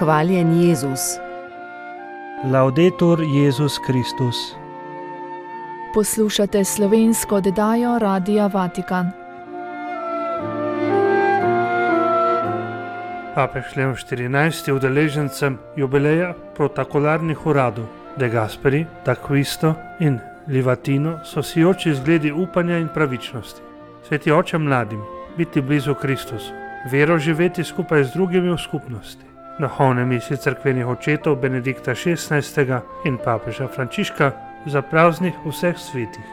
Hvaljen Jezus. Laudetur Jezus Kristus. Poslušate slovensko oddajo Radia Vatikan. Papež Leon XIV je udeležencem jubileja protokolarnih uradov De Gasperi, D'Acquisto in Livatino so sijoči zgledi upanja in pravičnosti. Sveti oče mladim, biti blizu Kristusu, vero živeti skupaj z drugimi v skupnosti. Duhovne misli cerkvenih očetov Benedikta XVI in papeža Frančiška za praznik vseh svetih.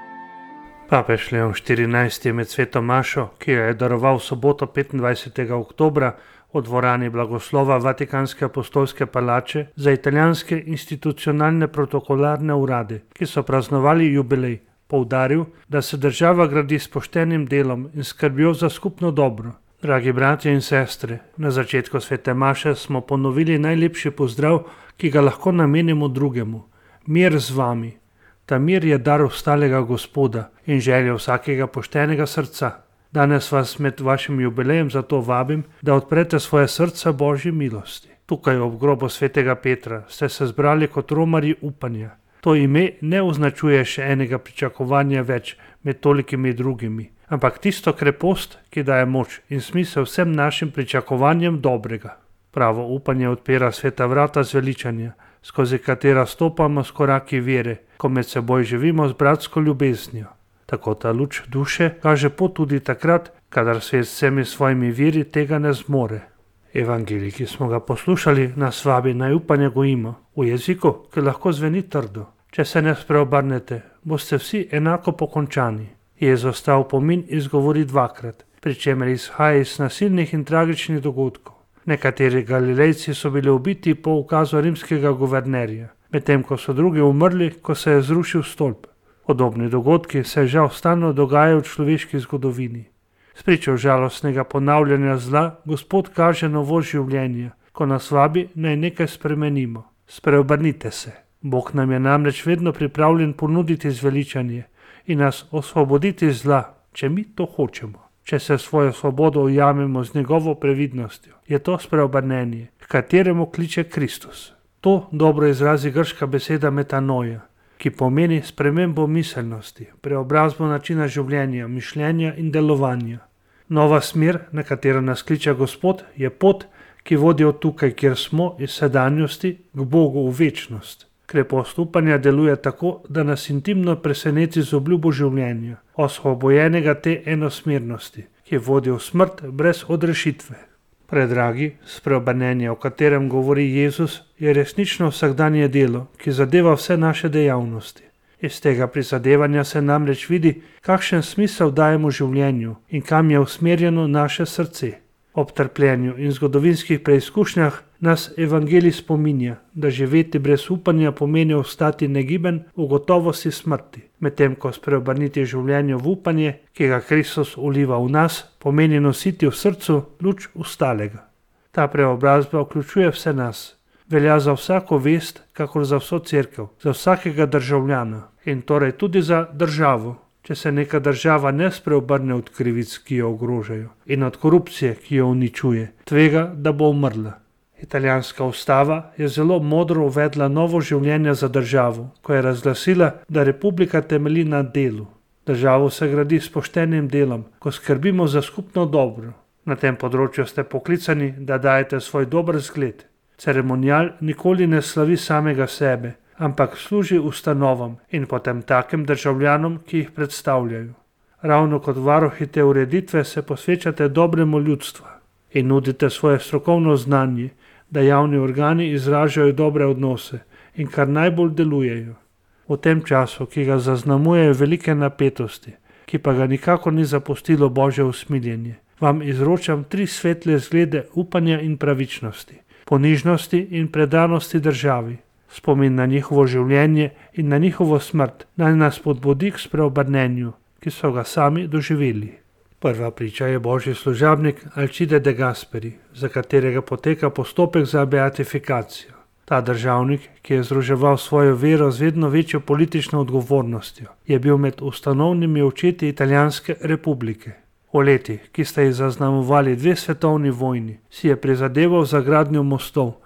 Papež Leon XIV je med sveto mašo, ki jo je daroval v soboto 25. oktobra v dvorani blagoslova Vatikanske apostolske palače za italijanske institucionalne protokolarne urade, ki so praznovali jubilej, poudaril, da se država gradi s poštenim delom in skrbjo za skupno dobro. Dragi bratje in sestre, na začetku svete maše smo ponovili najlepši pozdrav, ki ga lahko namenimo drugemu. Mir z vami. Ta mir je dar ostalega Gospoda in želja vsakega poštenega srca. Danes vas med vašim jubilejem zato vabim, da odprete svoje srca Božji milosti. Tukaj ob grobu svetega Petra ste se zbrali kot romarji upanja. To ime ne označuje še enega pričakovanja več med tolikimi drugimi, ampak tisto krepost, ki daje moč in smisel vsem našim pričakovanjem dobrega. Pravo upanje odpira sveta vrata zveličanja, skozi katera stopamo s koraki vere, ko med seboj živimo z bratsko ljubeznijo. Tako ta luč duše kaže pot tudi takrat, kadar svet s vsemi svojimi viri tega ne zmore. Evangelij, ki smo ga poslušali, nas vabi naj upanje gojimo v jeziku, ki lahko zveni trdo. Če se ne spreobrnete, boste vsi enako pokončani. Jezus ta opomin izgovori dvakrat, pri čemer izhaja iz nasilnih in tragičnih dogodkov. Nekateri Galilejci so bili ubiti po ukazu rimskega guvernerja, medtem ko so drugi umrli, ko se je zrušil stolp. Podobni dogodki se žal stalno dogajajo v človeški zgodovini. Spričo žalostnega ponavljanja zla Gospod kaže novo življenje, ko nas vabi naj nekaj spremenimo. Spreobrnite se. Bog nam je namreč vedno pripravljen ponuditi zveličanje in nas osvoboditi zla, če mi to hočemo. Če se svojo svobodo ujamemo z njegovo previdnostjo, je to spreobrnenje, k kateremu kliče Kristus. To dobro izrazi grška beseda metanoja, ki pomeni spremembo miselnosti, preobrazbo načina življenja, mišljenja in delovanja. Nova smer, na katero nas kliče Gospod, je pot, ki vodi od tukaj, kjer smo, iz sedanjosti k Bogu v večnost. Krepost upanja deluje tako, da nas intimno preseneti z obljubo življenja, osvobojenega te enosmernosti, ki vodi v smrt brez odrešitve. Predragi, spreobrnenje, o katerem govori Jezus, je resnično vsakdanje delo, ki zadeva vse naše dejavnosti. Iz tega prizadevanja se namreč vidi, kakšen smisel dajemo življenju in kam je usmerjeno naše srce. Ob trpljenju in zgodovinskih preizkušnjah nas Evangelij spominja, da živeti brez upanja pomeni ostati negiben v gotovosti smrti, medtem ko spreobrniti življenje v upanje, ki ga Kristus uliva v nas, pomeni nositi v srcu luč ostalega. Ta preobrazba vključuje vse nas, velja za vsako vest, kakor za vso cerkev, za vsakega državljana in torej tudi za državo. Če se neka država ne spreobrne od krivic, ki jo ogrožajo, in od korupcije, ki jo uničuje, tvega, da bo umrla. Italijanska ustava je zelo modro uvedla novo življenje za državo, ko je razglasila, da republika temelji na delu. Državo se gradi s poštenim delom, ko skrbimo za skupno dobro. Na tem področju ste poklicani, da dajete svoj dober zgled. Ceremonial nikoli ne slavi samega sebe, ampak služi ustanovam in potem takim državljanom, ki jih predstavljajo. Ravno kot varuhi te ureditve se posvečate dobremu ljudstvu in nudite svoje strokovno znanje, da javni organi izražajo dobre odnose in kar najbolj delujejo. V tem času, ki ga zaznamujejo velike napetosti, ki pa ga nikakor ni zapustilo Božje usmiljenje, vam izročam 3 svetle zglede upanja in pravičnosti, ponižnosti in predanosti državi. Spomin na njihovo življenje in na njihovo smrt naj nas spodbudi k spreobrnenju, ki so ga sami doživeli. Prva priča je božji služabnik Alcide De Gasperi, za katerega poteka postopek za beatifikacijo. Ta državnik, ki je združeval svojo vero z vedno večjo politično odgovornostjo, je bil med ustanovnimi očeti Italijanske republike. V letih, ki sta jih zaznamovali 2 svetovni vojni, si je prizadeval za gradnjo mostov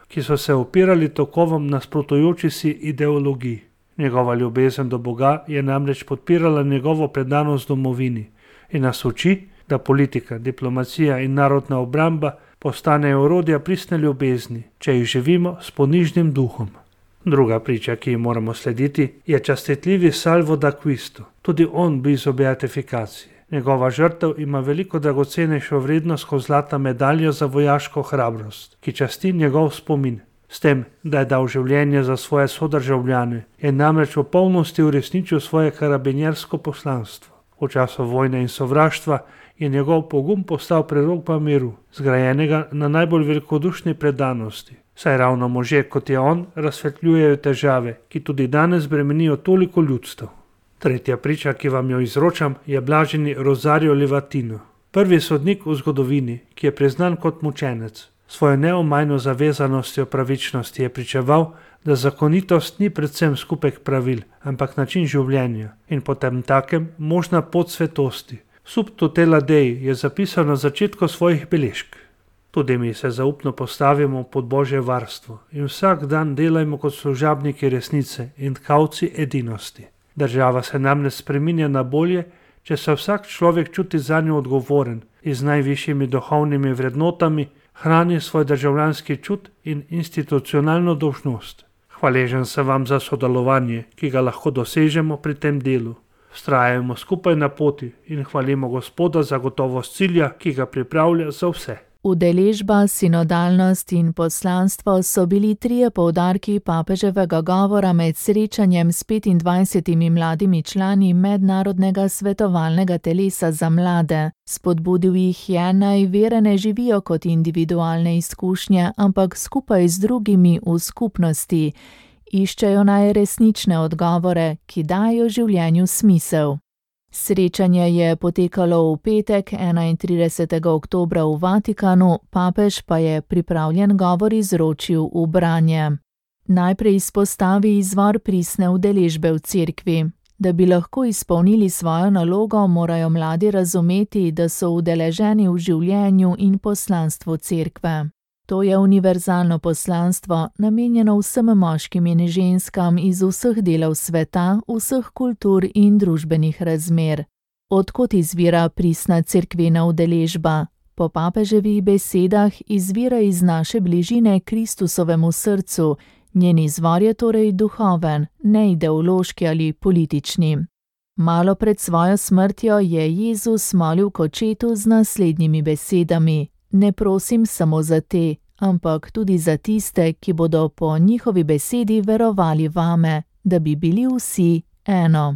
ki so se upirali tokovom nasprotujoči si ideologiji. Njegova ljubezen do Boga je namreč podpirala njegovo predanost domovini in nas uči, da politika, diplomacija in narodna obramba postanejo orodja pristne ljubezni, če jih živimo s ponižnim duhom. Druga priča, ki ji moramo slediti, je častitljivi Salvo d'Acquisto, tudi on blizu beatifikacije. Njegova žrtev ima veliko dragocenejšo vrednost kot zlata medalja za vojaško hrabrost, ki časti njegov spomin. S tem, da je dal življenje za svoje sodržavljane, je namreč v polnosti uresničil svoje karabinjersko poslanstvo. V času vojne in sovraštva je njegov pogum postal prerokba miru, zgrajenega na najbolj velikodušni predanosti. Saj ravno možje, kot je on, razsvetljujejo težave, ki tudi danes bremenijo toliko ljudstev. Tretja priča, ki vam jo izročam, je blaženi Rosario Livatino, prvi sodnik v zgodovini, ki je priznan kot mučenec. Svojo neomajno zavezanostjo pravičnosti je pričeval, da zakonitost ni predvsem skupek pravil, ampak način življenja in potem takem možna pot svetosti. Sub tutela Dei je zapisal na začetku svojih beležk. Tudi mi se zaupno postavimo pod Božje varstvo in vsak dan delajmo kot služabniki resnice in tkavci edinosti. Država se namreč spreminja na bolje, če se vsak človek čuti zanjo odgovoren in z najvišjimi duhovnimi vrednotami hrani svoj državljanski čut in institucionalno dolžnost. Hvaležen sem vam za sodelovanje, ki ga lahko dosežemo pri tem delu. Vztrajajmo skupaj na poti in hvalimo Gospoda za gotovost cilja, ki ga pripravlja za vse. Udeležba, sinodalnost in poslanstvo so bili trije poudarki papeževega govora med srečanjem s 25 mladimi člani Mednarodnega svetovalnega telesa za mlade. Spodbudil jih je, naj vere ne živijo kot individualne izkušnje, ampak skupaj z drugimi v skupnosti. Iščejo naj resnične odgovore, ki dajo življenju smisel. Srečanje je potekalo v petek 31. oktobra v Vatikanu, papež pa je pripravljen govor izročil v branje. Najprej izpostavi izvor pristne udeležbe v cerkvi. Da bi lahko izpolnili svojo nalogo, morajo mladi razumeti, da so udeleženi v življenju in poslanstvu cerkve. To je univerzalno poslanstvo, namenjeno vsem moškim in ženskam iz vseh delov sveta, vseh kultur in družbenih razmer. Odkot izvira pristna cerkvena udeležba? Po papeževih besedah izvira iz naše bližine Kristusovemu srcu, njen izvor je torej duhoven, ne ideološki ali politični. Malo pred svojo smrtjo je Jezus molil k Očetu z naslednjimi besedami: Ne prosim samo za te, ampak tudi za tiste, ki bodo po njihovi besedi verovali vame, da bi bili vsi eno.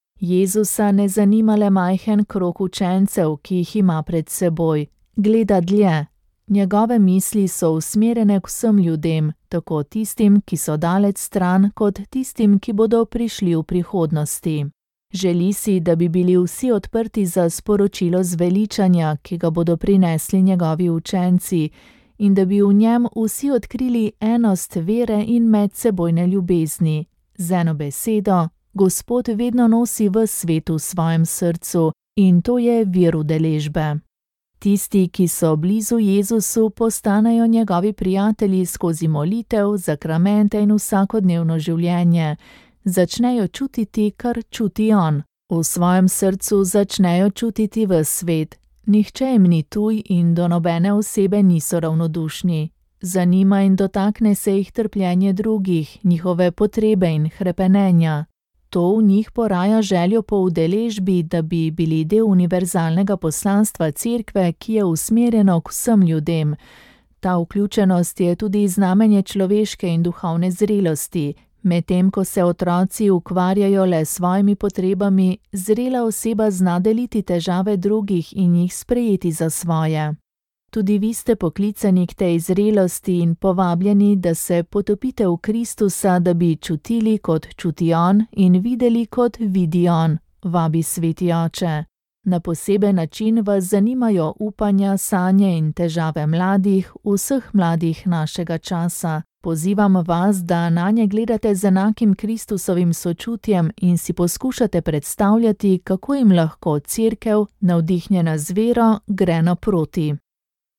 Jezusa ne zanima le majhen krog učencev, ki jih ima pred seboj. Gleda dlje. Njegove misli so usmerjene k vsem ljudem, tako tistim, ki so daleč stran, kot tistim, ki bodo prišli v prihodnosti. Želi si, da bi bili vsi odprti za sporočilo zveličanja, ki ga bodo prinesli njegovi učenci, in da bi v njem vsi odkrili enost vere in medsebojne ljubezni. Z eno besedo, Gospod vedno nosi ves svet v svojem srcu in to je vir udeležbe. Tisti, ki so blizu Jezusu, postanejo njegovi prijatelji skozi molitev, zakramente in vsakodnevno življenje. Začnejo čutiti, kar čuti on. V svojem srcu začnejo čutiti ves svet. Nihče jim ni tuj in do nobene osebe niso ravnodušni. Zanima in dotakne se jih trpljenje drugih, njihove potrebe in hrepenenja. To v njih poraja željo po udeležbi, da bi bili del univerzalnega poslanstva cerkve, ki je usmerjeno k vsem ljudem. Ta vključenost je tudi znamenje človeške in duhovne zrelosti. Medtem ko se otroci ukvarjajo le s svojimi potrebami, zrela oseba zna deliti težave drugih in jih sprejeti za svoje. Tudi vi ste poklicani k tej zrelosti in povabljeni, da se potopite v Kristusa, da bi čutili, kot čuti on, in videli, kot vidi on, vabi Sveti Oče. Na poseben način vas zanimajo upanja, sanje in težave mladih, vseh mladih našega časa. Pozivam vas, da nanje gledate z enakim Kristusovim sočutjem in si poskušate predstavljati, kako jim lahko cerkev, navdihnjena z vero, gre naproti.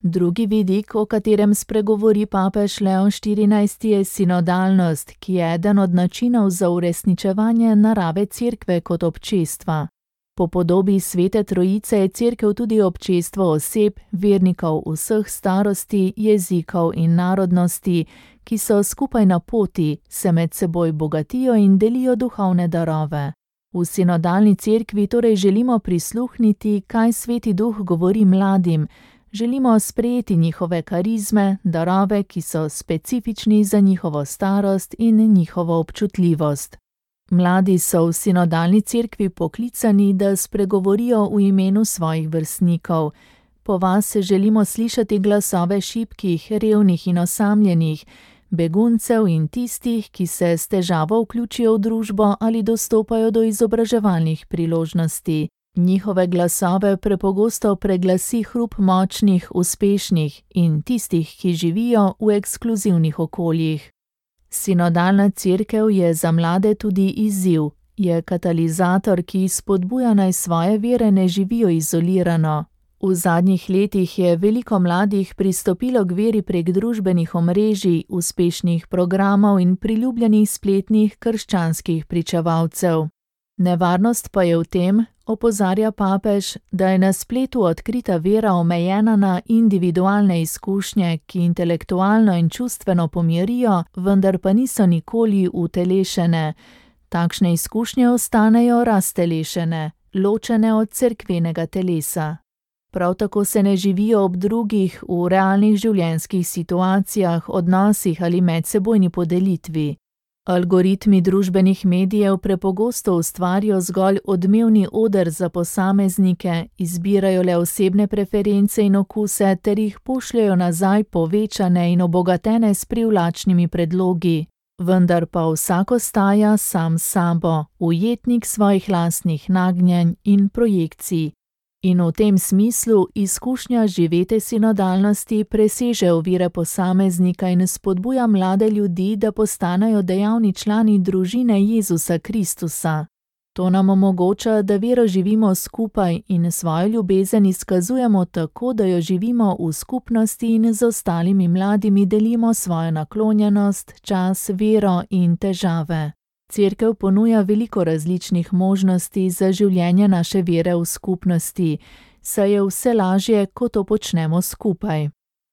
Drugi vidik, o katerem spregovori papež Leon XIV, je sinodalnost, ki je eden od načinov za uresničevanje narave cerkve kot občestva. Po podobi Svete Trojice je cerkev tudi občestvo oseb, vernikov vseh starosti, jezikov in narodnosti, ki so skupaj na poti, se med seboj bogatijo in delijo duhovne darove. V sinodalni cerkvi torej želimo prisluhniti, kaj Sveti Duh govori mladim, želimo sprejeti njihove karizme, darove, ki so specifični za njihovo starost in njihovo občutljivost. Mladi so v sinodalni cerkvi poklicani, da spregovorijo v imenu svojih vrstnikov. Po vas želimo slišati glasove šibkih, revnih in osamljenih, beguncev in tistih, ki se s težavo vključijo v družbo ali dostopajo do izobraževalnih priložnosti. Njihove glasove prepogosto preglasi hrup močnih, uspešnih in tistih, ki živijo v ekskluzivnih okoljih. Sinodalna cerkev je za mlade tudi izziv, je katalizator, ki spodbuja naj svoje vere ne živijo izolirano. V zadnjih letih je veliko mladih pristopilo k veri prek družbenih omrežij, uspešnih programov in priljubljenih spletnih krščanskih pričevalcev. Nevarnost pa je v tem, opozarja papež, da je na spletu odkrita vera omejena na individualne izkušnje, ki intelektualno in čustveno pomirijo, vendar pa niso nikoli utelešene. Takšne izkušnje ostanejo raztelešene, ločene od cerkvenega telesa. Prav tako se ne živijo ob drugih v realnih življenjskih situacijah, odnosih ali medsebojni podelitvi. Algoritmi družbenih medijev prepogosto ustvarijo zgolj odmevni oder za posameznike, izbirajo le osebne preference in okuse ter jih pošljajo nazaj povečane in obogatene s privlačnimi predlogi. Vendar pa vsak ostaja sam sabo, ujetnik svojih lastnih nagnjenj in projekcij. In v tem smislu izkušnja živete sinodalnosti preseže ovire posameznika in spodbuja mlade ljudi, da postanejo dejavni člani družine Jezusa Kristusa. To nam omogoča, da vero živimo skupaj in svojo ljubezen izkazujemo tako, da jo živimo v skupnosti in z ostalimi mladimi delimo svojo naklonjenost, čas, vero in težave. Cerkev ponuja veliko različnih možnosti za življenje naše vere v skupnosti, saj je vse lažje, ko to počnemo skupaj.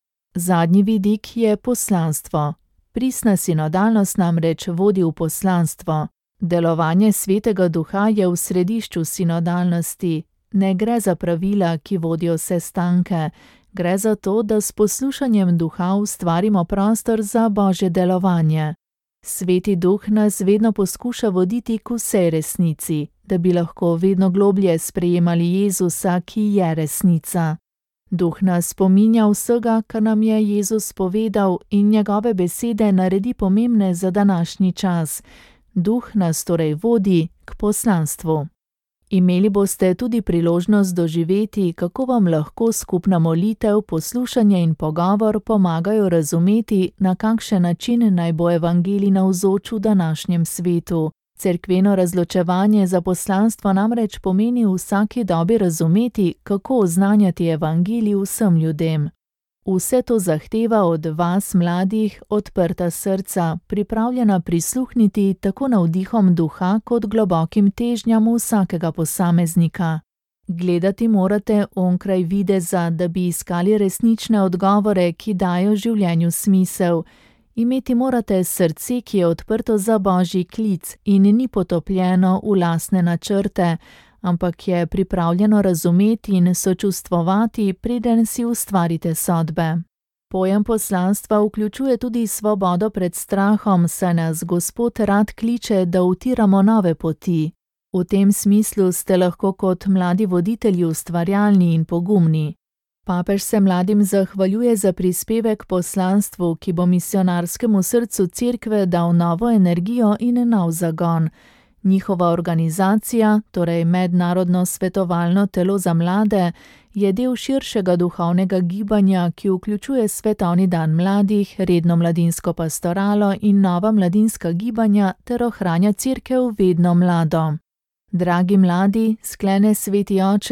Zadnji vidik je poslanstvo. Pristna sinodalnost namreč vodi v poslanstvo. Delovanje Svetega Duha je v središču sinodalnosti. Ne gre za pravila, ki vodijo sestanke, gre za to, da s poslušanjem Duha ustvarimo prostor za Božje delovanje. Sveti Duh nas vedno poskuša voditi k vsej resnici, da bi lahko vedno globlje sprejemali Jezusa, ki je resnica. Duh nas spominja vsega, kar nam je Jezus povedal, in njegove besede naredi pomembne za današnji čas. Duh nas torej vodi k poslanstvu. Imeli boste tudi priložnost doživeti, kako vam lahko skupna molitev, poslušanje in pogovor pomagajo razumeti, na kakšen način naj bo evangelij navzoč v današnjem svetu. Cerkveno razločevanje za poslanstvo namreč pomeni v vsaki dobi razumeti, kako oznanjati evangelij vsem ljudem. Vse to zahteva od vas, mladih, odprta srca, pripravljena prisluhniti tako navdihom duha kot globokim težnjam vsakega posameznika. Gledati morate onkraj videza, da bi iskali resnične odgovore, ki dajo življenju smisel. Imeti morate srce, ki je odprto za Božji klic in ni potopljeno v lastne načrte, ampak je pripravljeno razumeti in sočustvovati, preden si ustvarite sodbe. Pojem poslanstva vključuje tudi svobodo pred strahom, saj nas Gospod rad kliče, da utiramo nove poti. V tem smislu ste lahko kot mladi voditelji ustvarjalni in pogumni. Papež se mladim zahvaljuje za prispevek poslanstvu, ki bo misionarskemu srcu cerkve dal novo energijo in nov zagon. Njihova organizacija, torej Mednarodno svetovalno telo za mlade, je del širšega duhovnega gibanja, ki vključuje Svetovni dan mladih, redno mladinsko pastoralo in nova mladinska gibanja ter ohranja cerkev vedno mlado. Dragi mladi, sklene Sveti Oče,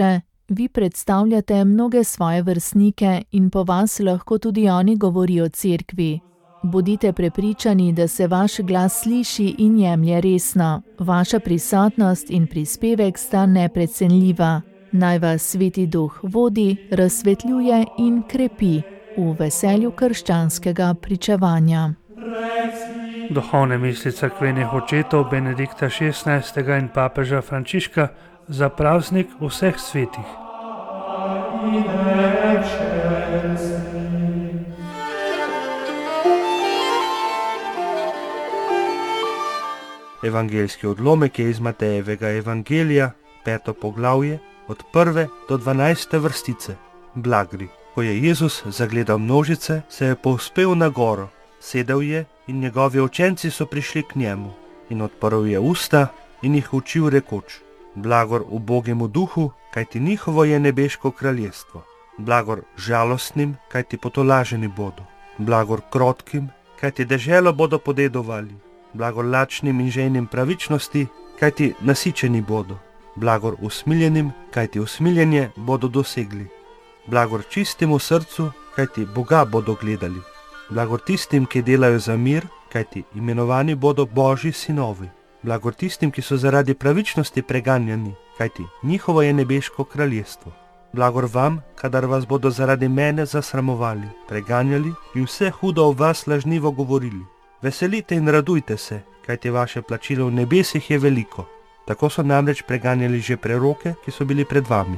Vi predstavljate mnoge svoje vrstnike in po vas lahko tudi oni govorijo o cerkvi. Bodite prepričani, da se vaš glas sliši in jemlje resno. Vaša prisotnost in prispevek sta neprecenljiva. Naj vas Sveti Duh vodi, razsvetljuje in krepi v veselju krščanskega pričevanja. Duhovne misli cerkvenih očetov Benedikta XVI. In papeža Frančiška za praznik vseh svetih. Evangeljski odlomek je iz Matejevega evangelija, 5. poglavje, od 1. do 12. vrstice. Blagri. Ko je Jezus zagledal množice, se je povzpel na goro, sedel je in njegovi učenci so prišli k njemu. In odprl je usta in jih učil rekoč: Blagor ubogemu duhu, kajti njihovo je nebeško kraljestvo. Blagor žalostnim, kajti potolaženi bodo. Blagor krotkim, kajti deželo bodo podedovali. Blagor lačnim in žejnim pravičnosti, kajti nasičeni bodo. Blagor usmiljenim, kajti usmiljenje bodo dosegli. Blagor čistim v srcu, kajti Boga bodo gledali. Blagor tistim, ki delajo za mir, kajti imenovani bodo Božji sinovi. Blagor tistim, ki so zaradi pravičnosti preganjani, kajti njihovo je nebeško kraljestvo. Blagor vam, kadar vas bodo zaradi mene zasramovali, preganjali in vse hudo o vas lažnivo govorili. Veselite in radujte se, kajti vaše plačilo v nebesih je veliko. Tako so namreč preganjali že preroke, ki so bili pred vami.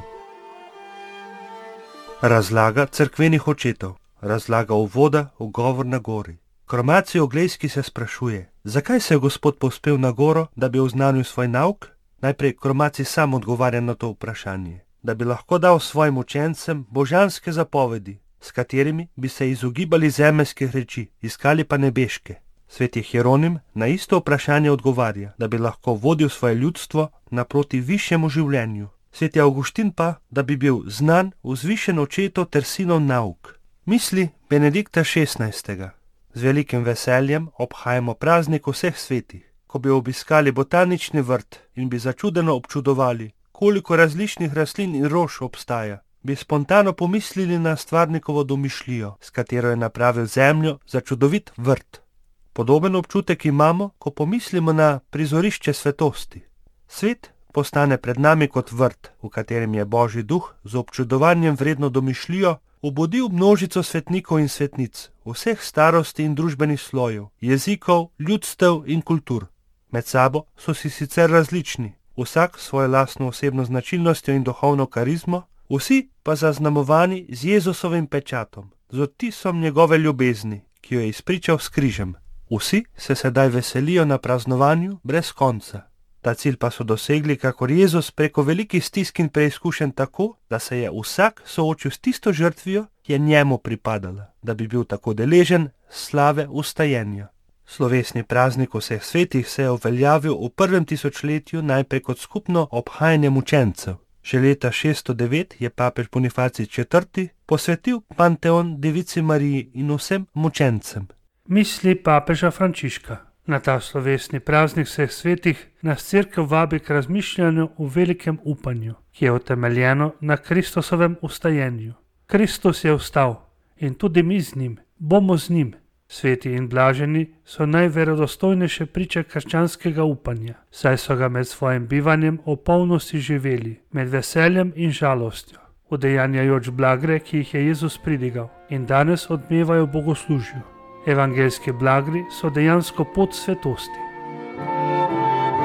Razlaga cerkvenih očetov. Razlaga uvoda v govor na gori. Kromacij Oglejski se sprašuje, zakaj se je Gospod povzpel na goro, da bi oznanil svoj nauk? Najprej Kromacij sam odgovarja na to vprašanje, da bi lahko dal svojim učencem božanske zapovedi, s katerimi bi se izogibali zemeljskih reči, iskali pa nebeške. Sveti Hieronim na isto vprašanje odgovarja, da bi lahko vodil svoje ljudstvo naproti višjemu življenju. Sveti Avguštin pa, da bi bil znan, vzvišen očetov ter sinov nauk. Misli Benedikta XVI. Z velikim veseljem obhajamo praznik vseh svetih. Ko bi obiskali botanični vrt in bi začudeno občudovali, koliko različnih rastlin in rož obstaja, bi spontano pomislili na stvarnikovo domišljijo, s katero je napravil zemljo za čudovit vrt. Podoben občutek imamo, ko pomislimo na prizorišče svetosti. Svet postane pred nami kot vrt, v katerem je Božji duh z občudovanjem vredno domišljijo obudil množico svetnikov in svetnic, vseh starosti in družbenih slojev, jezikov, ljudstev in kultur. Med sabo so si sicer različni, vsak svojo lastno osebno značilnostjo in duhovno karizmo, vsi pa zaznamovani z Jezusovim pečatom, z odtisom njegove ljubezni, ki jo je izpričal s križem. Vsi se sedaj veselijo na praznovanju brez konca. Ta cilj pa so dosegli kakor Jezus preko velikih stisk in preizkušenj tako, da se je vsak soočil s tisto žrtvijo, ki je njemu pripadala, da bi bil tako deležen slave ustajenja. Slovesni praznik vseh svetih se je uveljavil v prvem tisočletju najprej kot skupno obhajanje mučencev. Že leta 609 je papež Bonifacij IV. Posvetil Panteon Devici Mariji in vsem mučencem. Misli papeža Frančiška. Na ta slovesni praznik vseh svetih nas cerkev vabi k razmišljanju v velikem upanju, ki je utemeljeno na Kristusovem ustajenju. Kristus je vstal in tudi mi z njim, bomo z njim. Sveti in blaženi so najverodostojnejše priče krščanskega upanja, saj so ga med svojim bivanjem v polnosti živeli, med veseljem in žalostjo, udejanjajoč blagre, ki jih je Jezus pridigal in danes odmevajo bogoslužju. Evangeljski blagri so dejansko pot svetosti.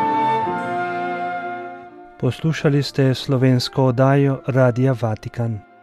Poslušali ste slovensko oddajo Radia Vatikan.